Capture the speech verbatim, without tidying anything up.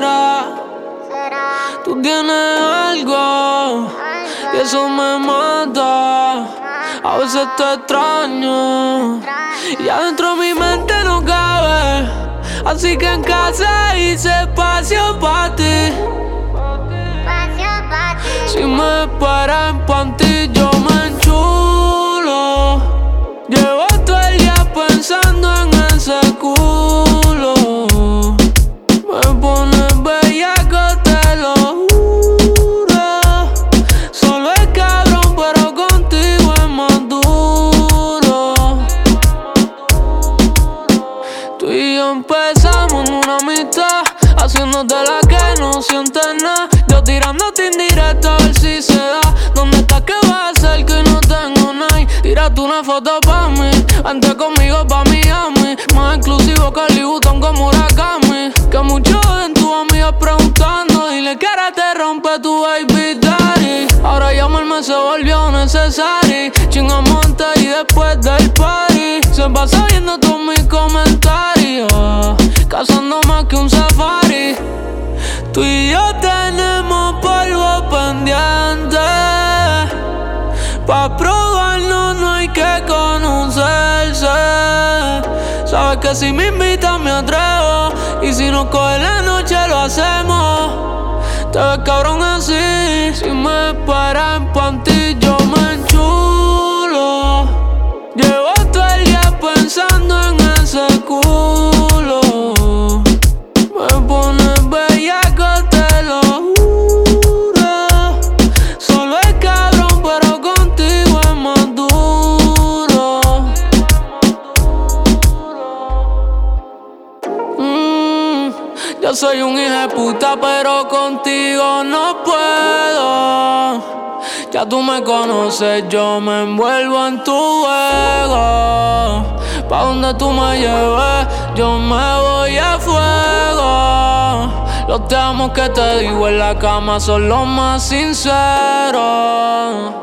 será? Tú tienes algo y eso me mata. A veces te extraño y adentro mi mente no cabe. Así que en casa hice espacio para ti. Si me esperas en panty yo me enchulo. Llevo todo el día pensando en ese culo. Me pones bellaco, te lo juro. Solo es cabrón, pero contigo es más duro. Tú y yo empezamos en una amistad, haciéndote la que no sientes nada. Yo tirándote indirecta a ver si se da. ¿Dónde estás que va a ser que no tengo nada? Tírate una foto pa' mí, vente conmigo pa' Miami. Más exclusivo que Louis Vuitton como Murakami. Que muchos en tus amigas preguntando, dile que ahora te rompe tu baby daddy. Ahora llamarme se volvió necesario. Chingamos antes y después del party. Se pasa viendo todos mis comentarios, cazando más que un safari. Tú y yo tenemos polvo pendiente. Pa' probarnos no hay que conocerse. Sabes que si me invitas me atrevo, y si nos coge la noche lo hacemos. Te ves cabrón así. Si me esperas en panty yo me enchulo. Llevo todo el día pensando en ese culo. Me pones bellaco, te lo juro. Solo es cabrón, pero contigo es más duro. Mm, yo soy un hijo de puta, pero contigo no puedo. Ya tú me conoces, yo me envuelvo en tu juego. Pa' donde tú me lleves, yo me voy a fuego. Los te amo que te digo en la cama son los más sinceros.